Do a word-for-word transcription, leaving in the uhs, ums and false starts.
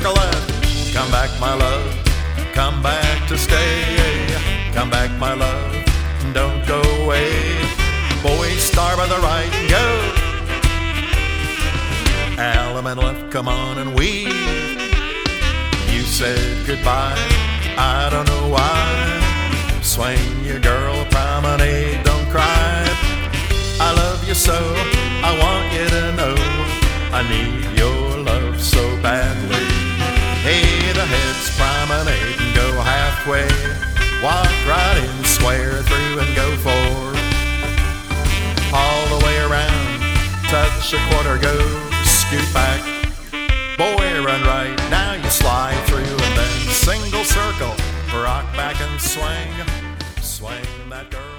circle left. Come back, my love, come back to stay. Come back, my love, don't go away. Boy, star by the right and go. Element left, come on and weave. You said goodbye, I don't know why. Swing your girl, promenade, don't cry. I love you so, I want you to know I need your love so badly. Head ahead's promenade and go halfway. Walk right in, square through and go forward. All the way around, touch a quarter, go, scoot back. Boy, run right, now you slide through and then single circle. Rock back and swing, swing that girl.